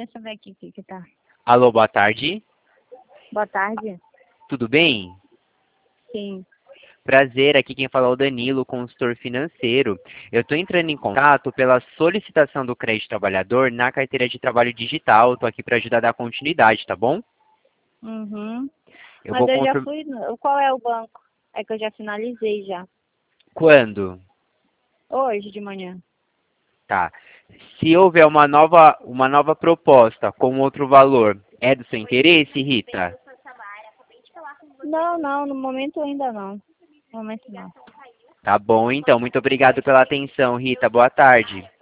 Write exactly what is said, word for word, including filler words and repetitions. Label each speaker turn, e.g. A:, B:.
A: Deixa eu ver aqui o que que tá.
B: Alô, boa tarde.
A: Boa tarde.
B: Tudo bem?
A: Sim.
B: Prazer, aqui quem fala é o Danilo, consultor financeiro. Eu estou entrando em contato pela solicitação do crédito trabalhador na carteira de trabalho digital. Estou aqui para ajudar a dar continuidade, tá bom?
A: Uhum.
B: Eu
A: Mas
B: vou
A: eu já
B: confirmar.
A: fui. no- Qual é o banco? É que eu já finalizei já.
B: Quando?
A: Hoje de manhã.
B: Tá. Se houver uma nova, uma nova proposta com outro valor, é do seu interesse, Rita?
A: Não, não, no momento ainda não. No momento não.
B: Tá bom, então. Muito obrigado pela atenção, Rita. Boa tarde.